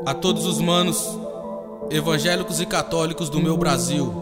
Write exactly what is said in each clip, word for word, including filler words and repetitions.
a todos os manos evangélicos e católicos do meu Brasil.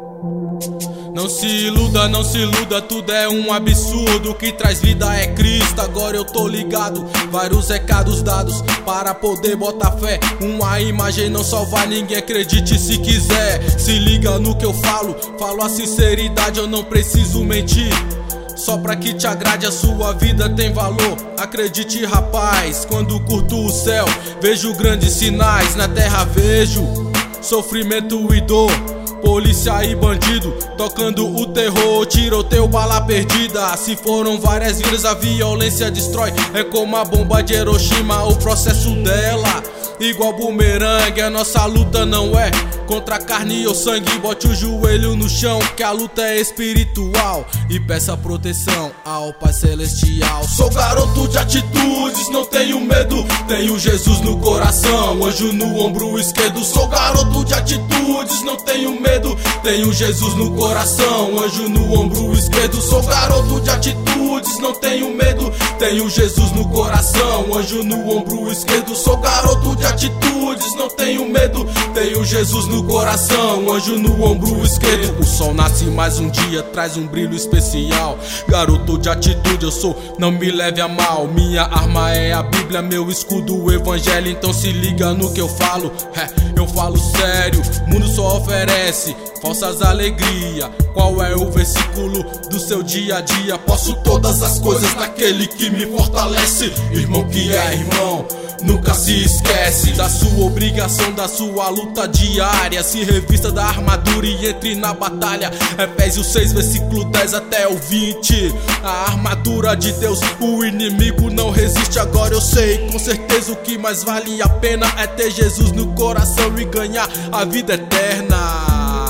Não se iluda, não se iluda, tudo é um absurdo. O que traz vida é Cristo, agora eu tô ligado. Vários recados dados para poder botar fé. Uma imagem não salva ninguém, acredite se quiser. Se liga no que eu falo, falo a sinceridade, eu não preciso mentir. Só pra que te agrade, a sua vida tem valor. Acredite, rapaz, quando curto o céu, vejo grandes sinais, na terra vejo sofrimento e dor. Polícia e bandido tocando o terror, tiroteio, bala perdida. Se foram várias vidas, a violência destrói. É como a bomba de Hiroshima, o processo dela igual bumerangue. A nossa luta não é contra carne ou sangue. Bote o joelho no chão, que a luta é espiritual, e peça proteção ao Pai Celestial. Sou garoto de atitudes, não tenho medo, tenho Jesus no coração, anjo no ombro esquerdo. Sou garoto de atitudes, não tenho medo, tenho Jesus no coração, anjo no ombro esquerdo. Sou garoto de atitudes, não tenho medo, tenho Jesus no coração, anjo no ombro esquerdo. Sou garoto de atitudes, não tenho medo, tenho Jesus no coração, anjo no ombro esquerdo. O sol nasce mais um dia, traz um brilho especial. Garoto de atitude eu sou, não me leve a mal. Minha arma é a Bíblia, meu escudo o Evangelho. Então se liga no que eu falo, é, eu falo sério. Mundo só oferece falsas alegrias. Qual é o versículo do seu dia a dia? Posso todas as coisas naquele que me fortalece. Irmão que é irmão, nunca se esquece da sua obrigação, da sua luta diária. Se revista da armadura e entre na batalha. Efésios seis, versículo dez até o vinte. A armadura de Deus, o inimigo não resiste. Agora eu sei com certeza o que mais vale a pena é ter Jesus no coração e ganhar a vida eterna.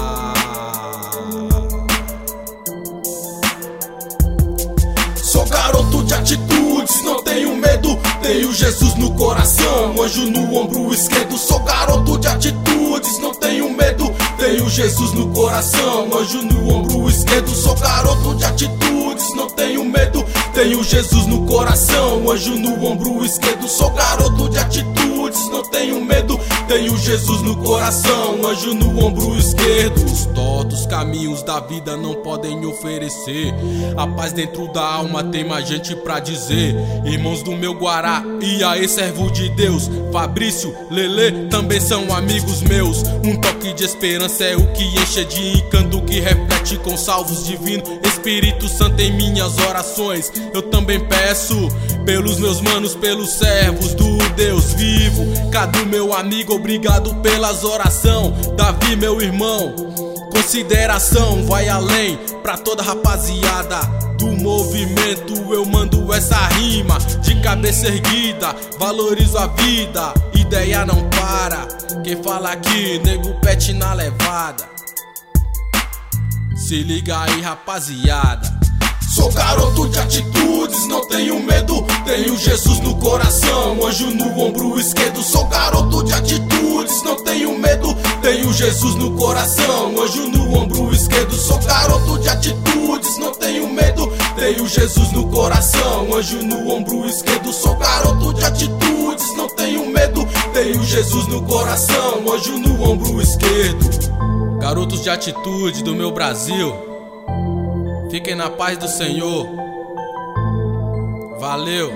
Sou garoto de atitudes, não tenho medo, tenho Jesus no coração, anjo no ombro esquerdo. Sou garoto de atitudes, não tenho medo, tenho Jesus no coração, anjo no ombro esquerdo. Sou garoto de atitudes, não tenho medo, tenho Jesus no coração, anjo no ombro esquerdo. Sou garoto de atitudes, não tenho medo, tenho Jesus no coração, anjo no ombro esquerdo. Os tortos caminhos da vida não podem oferecer a paz dentro da alma, tem mais gente pra dizer. Irmãos do meu Guará, e aí servo de Deus, Fabrício, Lelê também são amigos meus. Um toque de esperança é o que enche de encanto, que reflete com salvos divinos. Espírito Santo em minhas orações, eu também peço pelos meus manos, pelos servos do Deus vivo. Cadu, meu amigo, obrigado pelas orações. Davi, meu irmão, consideração vai além pra toda rapaziada do movimento. Eu mando essa rima de cabeça erguida, valorizo a vida, ideia não para. Quem fala aqui, nego pet na levada. Se liga aí, rapaziada. Sou garoto de atitudes, não tenho medo, tenho Jesus no coração, anjo no ombro esquerdo. Sou garoto de atitudes, não tenho medo, tenho Jesus no coração, anjo no ombro esquerdo. Sou garoto de atitudes, não tenho medo, tenho Jesus no coração, anjo no ombro esquerdo. Sou garoto de atitudes, não tenho medo, tenho Jesus no coração, anjo no ombro esquerdo. Garotos de atitude do meu Brasil, fiquem na paz do Senhor. Valeu.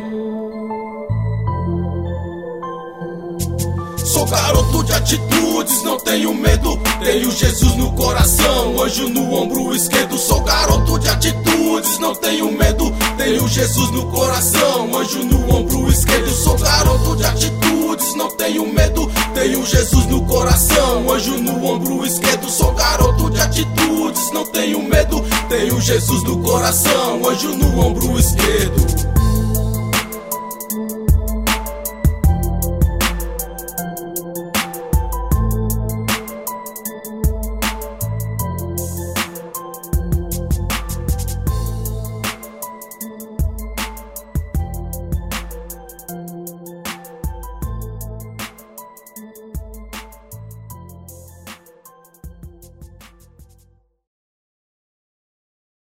Sou garoto de atitudes, não tenho medo, tenho Jesus no coração, anjo no ombro esquerdo. Sou garoto de atitudes, não tenho medo, tenho Jesus no coração, anjo no ombro esquerdo. Sou garoto de atitudes, não tenho medo, tenho Jesus no coração, anjo no ombro esquerdo. Sou garoto de atitudes, não tenho medo, tenho Jesus no coração, anjo no ombro esquerdo.